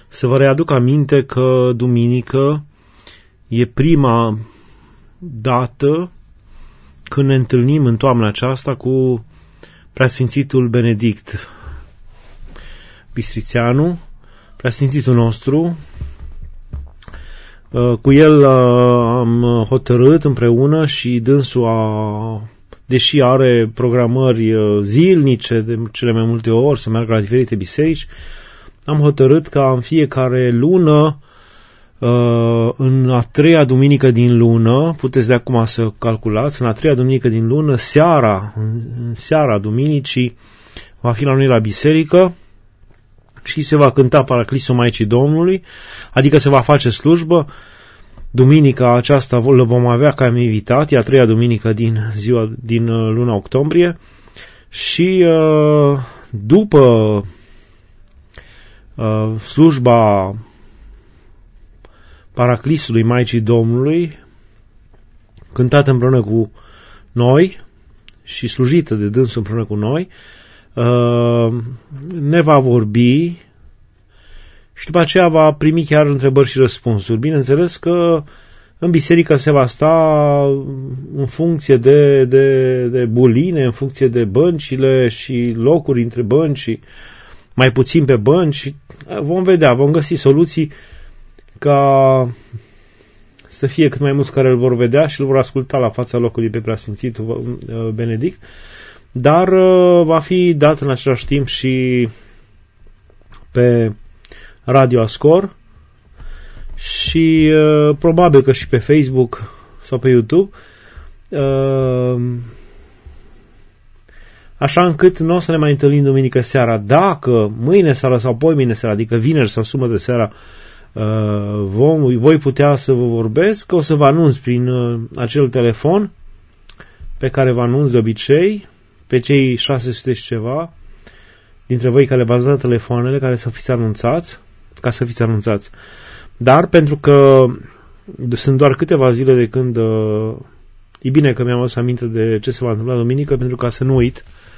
să vă readuc aminte că duminică e prima dată când ne întâlnim în toamna aceasta cu Preasfințitul Benedict Bistrițeanu, Preasfințitul nostru. Cu el am hotărât împreună și dânsul deși are programări zilnice de cele mai multe ori să meargă la diferite biserici, am hotărât ca în fiecare lună, în a treia duminică din lună, puteți de acum să calculați, în a treia duminică din lună, în seara duminicii, va fi la noi la biserică și se va cânta Paraclisul Maicii Domnului, adică se va face slujbă. Duminica aceasta le vom avea ca invitat, e a treia duminică din luna octombrie și după slujba Paraclisului Maicii Domnului, cântată împreună cu noi și slujită de dânsul împreună cu noi, ne va vorbi și după aceea va primi chiar întrebări și răspunsuri. Bineînțeles că în biserică se va sta în funcție de buline, în funcție de băncile și locuri între bănci și mai puțin pe bănci. Vom vedea, vom găsi soluții ca să fie cât mai mulți care îl vor vedea și îl vor asculta la fața locului pe Preasfințitul Benedict, dar va fi dat în același timp și pe Radio Ascor și probabil că și pe Facebook sau pe YouTube, așa încât nu o să ne mai întâlnim duminică seara. Dacă mâine seara sau poimâine seara, adică vineri sau sâmbătă seara, voi putea să vă vorbesc, o să vă anunț prin acel telefon pe care vă anunț de obicei, pe cei 600 și ceva dintre voi care v-ați dat telefoanele, care să fiți anunțați, ca să fiți anunțați. Dar pentru că sunt doar câteva zile de când e bine că mi-am adus aminte de ce se va întâmpla duminică, pentru ca să nu uit